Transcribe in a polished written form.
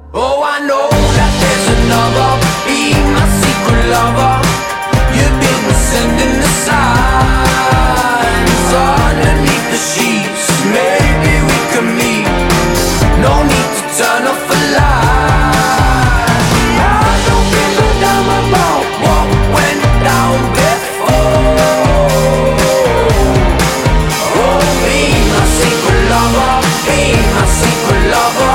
Oh, I know that there's another. Be my secret lover. You've been sending the signs underneath the sheets. Maybe we can meet. No need to turn off a light. I don't give a damn about what went down before. Oh, be my secret lover. Be my secret lover.